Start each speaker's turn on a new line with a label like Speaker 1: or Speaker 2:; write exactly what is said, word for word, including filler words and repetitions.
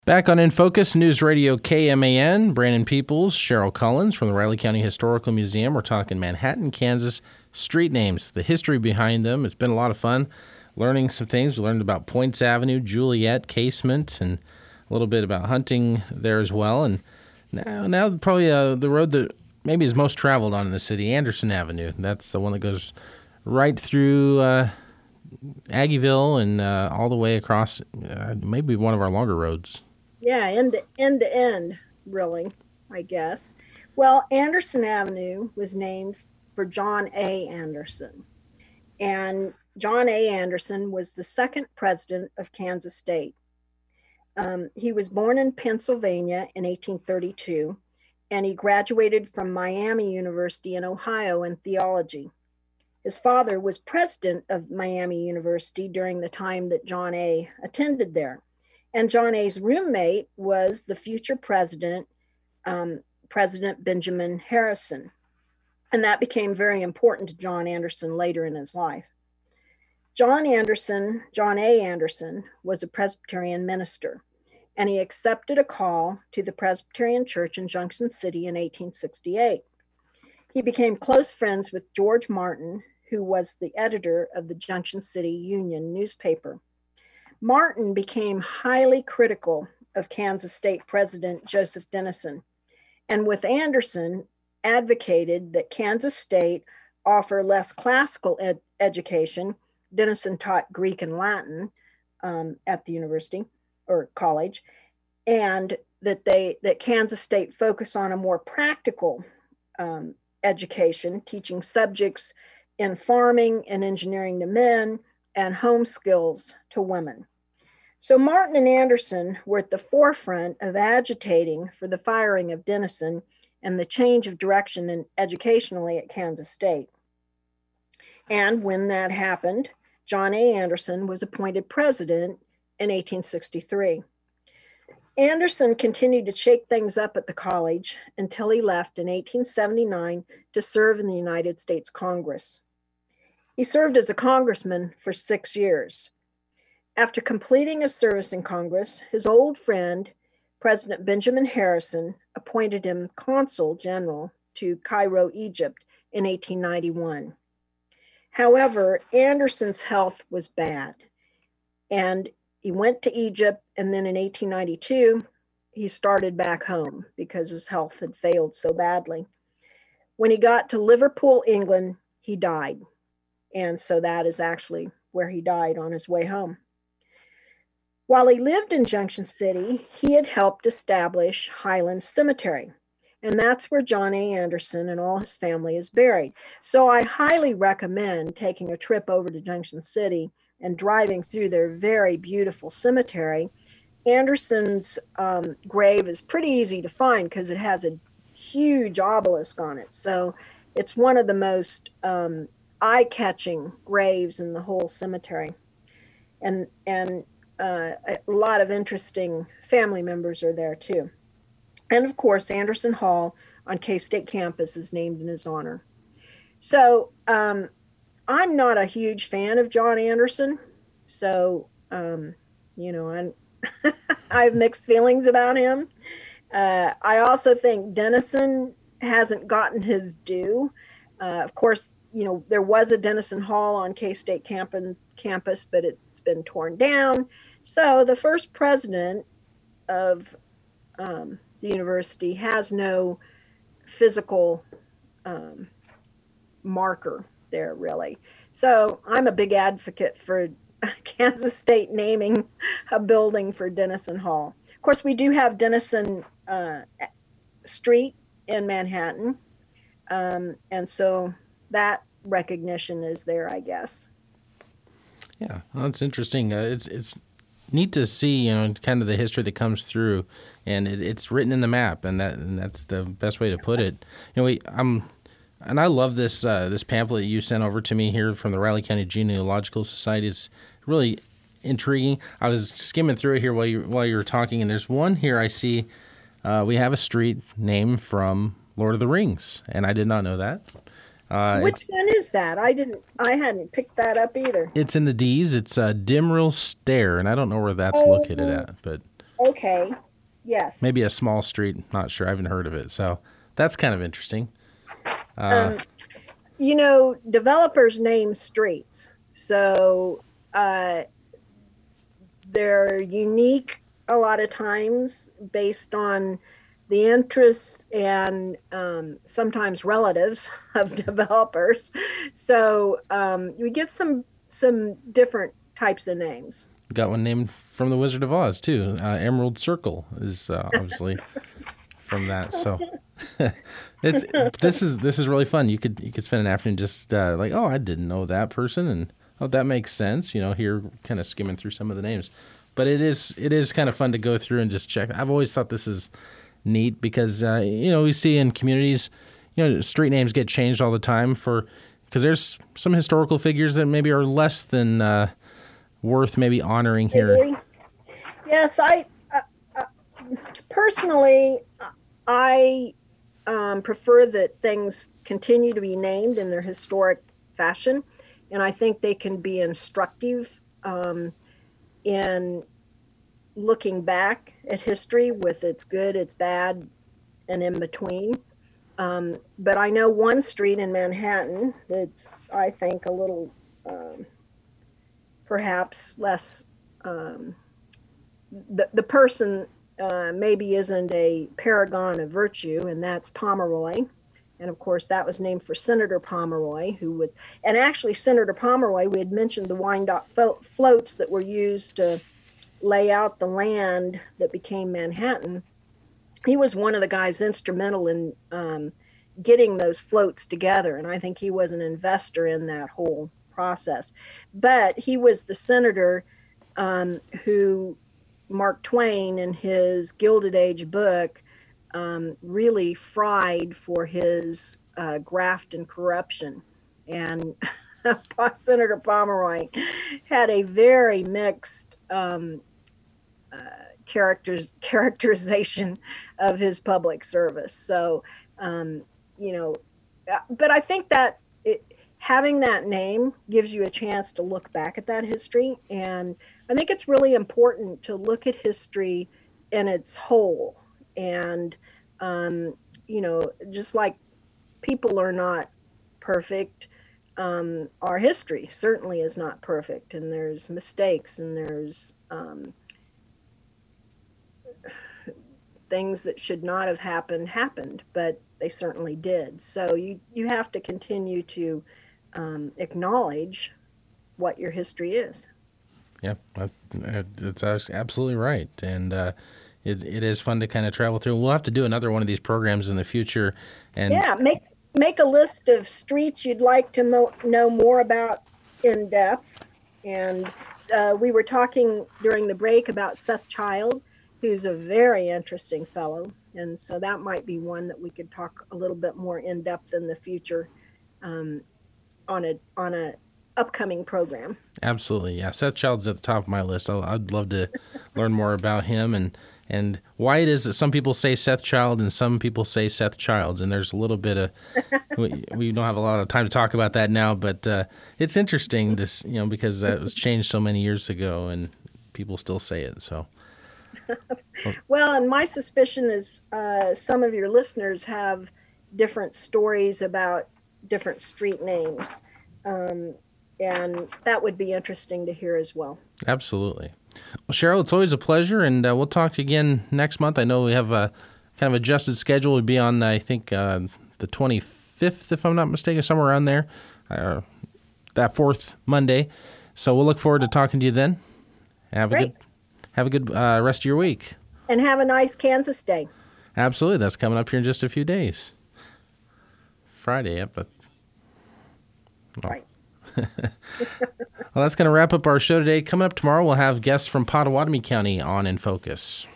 Speaker 1: Back on In Focus, News Radio K M A N, Brandon Peoples, Cheryl Collins from the Riley County Historical Museum. We're talking Manhattan, Kansas street names, the history behind them. It's been a lot of fun learning some things. We learned about Points Avenue, Juliet, Casement, and a little bit about hunting there as well. And now, now probably uh, the road that maybe is most traveled on in the city, Anderson Avenue. That's the one that goes right through uh, Aggieville and uh, all the way across, uh, maybe one of our longer roads.
Speaker 2: Yeah, end to end, to end, really, I guess. Well, Anderson Avenue was named for John A. Anderson. And John A. Anderson was the second president of Kansas State. Um, he was born in Pennsylvania in eighteen thirty-two, and he graduated from Miami University in Ohio in theology. His father was president of Miami University during the time that John A. attended there. And John A.'s roommate was the future president, um, President Benjamin Harrison. And that became very important to John Anderson later in his life. John Anderson, John A. Anderson, was a Presbyterian minister, and he accepted a call to the Presbyterian Church in Junction City in eighteen sixty-eight. He became close friends with George Martin, who was the editor of the Junction City Union newspaper. Martin became highly critical of Kansas State President Joseph Dennison, and with Anderson advocated that Kansas State offer less classical ed- education. Dennison taught Greek and Latin um, at the university or college, and that they that Kansas State focus on a more practical um, education, teaching subjects in farming and engineering to men and home skills to women. So Martin and Anderson were at the forefront of agitating for the firing of Dennison and the change of direction in educationally at Kansas State. And when that happened, John A. Anderson was appointed president in eighteen sixty-three. Anderson continued to shake things up at the college until he left in eighteen seventy-nine to serve in the United States Congress. He served as a congressman for six years. After completing his service in Congress, his old friend, President Benjamin Harrison, appointed him consul general to Cairo, Egypt in eighteen ninety-one. However, Anderson's health was bad, and he went to Egypt, and then in eighteen ninety-two, he started back home because his health had failed so badly. When he got to Liverpool, England, he died. And so that is actually where he died, on his way home. While he lived in Junction City, he had helped establish Highland Cemetery, and that's where John A. Anderson and all his family is buried. So I highly recommend taking a trip over to Junction City and driving through their very beautiful cemetery. Anderson's um, grave is pretty easy to find because it has a huge obelisk on it. So it's one of the most um, eye-catching graves in the whole cemetery. And, and uh, a lot of interesting family members are there too. And of course, Anderson Hall on K-State campus is named in his honor. So um, I'm not a huge fan of John Anderson. So, um, you know, I'm, I have mixed feelings about him. Uh, I also think Dennison hasn't gotten his due. Uh, of course, you know, there was a Dennison Hall on K-State campus, campus, but it's been torn down. So the first president of um, the university has no physical um, marker there, really. So I'm a big advocate for Kansas State naming a building for Dennison Hall. Of course, we do have Dennison uh, Street in Manhattan. Um, and so that recognition is there, I guess.
Speaker 1: Yeah, well, that's interesting. Uh, it's it's neat to see, you know, kind of the history that comes through, and it, it's written in the map, and that and that's the best way to put it. You know, we I'm and I love this uh, this pamphlet you sent over to me here from the Riley County Genealogical Society. It's really intriguing. I was skimming through it here while you while you were talking, and there's one here I see. Uh, we have a street named from Lord of the Rings, and I did not know that.
Speaker 2: Uh, Which one is that? I didn't. I hadn't picked that up either.
Speaker 1: It's in the D's. It's uh, Dimrill Stair, and I don't know where that's oh, located at. But
Speaker 2: Okay. Yes.
Speaker 1: Maybe a small street. Not sure. I haven't heard of it. So that's kind of interesting. Uh,
Speaker 2: Um, you know, developers name streets. So uh, they're unique a lot of times based on the interests and um, sometimes relatives of developers. So um, we get some some different types of names.
Speaker 1: got one named from the Wizard of Oz too. Uh, Emerald Circle is uh, obviously from that. So it's this is this is really fun. You could you could spend an afternoon just uh, like, oh, I didn't know that person, and oh, that makes sense. You know, here kind of skimming through some of the names. But it is it is kind of fun to go through and just check. I've always thought this is neat because uh, you know, we see in communities, you know, street names get changed all the time for because there's some historical figures that maybe are less than uh, worth maybe honoring here.
Speaker 2: Yes, I uh, uh, personally I um, prefer that things continue to be named in their historic fashion, and I think they can be instructive um, in looking back at history with its good, its bad, and in between. Um, but I know one street in Manhattan that's, I think, a little um, perhaps less, um, the, the person uh, maybe isn't a paragon of virtue, and that's Pomeroy. And of course, that was named for Senator Pomeroy, who was, and actually Senator Pomeroy, we had mentioned the Wyandotte floats that were used to lay out the land that became Manhattan. He was one of the guys instrumental in um, getting those floats together. And I think he was an investor in that whole process. But he was the senator um, who Mark Twain in his Gilded Age book um, really fried for his uh, graft and corruption. And Senator Pomeroy had a very mixed um, uh, characters characterization of his public service. So, um, you know, but I think that it, having that name gives you a chance to look back at that history. And I think it's really important to look at history in its whole. And, um, you know, just like people are not perfect, um, our history certainly is not perfect. And there's mistakes and there's um, things that should not have happened happened, but they certainly did. So you, you have to continue to um, acknowledge what your history is.
Speaker 1: Yeah, that's absolutely right. And uh, it it is fun to kind of travel through. We'll have to do another one of these programs in the future. And
Speaker 2: yeah, make make a list of streets you'd like to mo- know more about in depth. And uh, we were talking during the break about Seth Child, who's a very interesting fellow. And so that might be one that we could talk a little bit more in depth in the future um, on a on a upcoming program.
Speaker 1: Absolutely. Yeah. Seth Child's at the top of my list. I'll, I'd love to learn more about him and, and why it is that some people say Seth Child and some people say Seth Childs. And there's a little bit of, we, we don't have a lot of time to talk about that now, but uh, it's interesting this, you know, because that was changed so many years ago and people still say it. So.
Speaker 2: Well, and my suspicion is uh, some of your listeners have different stories about different street names. Um, and that would be interesting to hear as well.
Speaker 1: Absolutely. Well, Cheryl, it's always a pleasure, and uh, we'll talk to you again next month. I know we have a kind of adjusted schedule. We'll be on, I think, uh, the twenty-fifth, if I'm not mistaken, somewhere around there, uh, that fourth Monday. So we'll look forward to talking to you then. Have
Speaker 2: Great.
Speaker 1: a good Have a good uh, rest of your week.
Speaker 2: And have a nice Kansas Day.
Speaker 1: Absolutely. That's coming up here in just a few days. Friday, yep. But,
Speaker 2: oh. Right.
Speaker 1: Well, that's going to wrap up our show today. Coming up tomorrow, we'll have guests from Pottawatomie County on In Focus.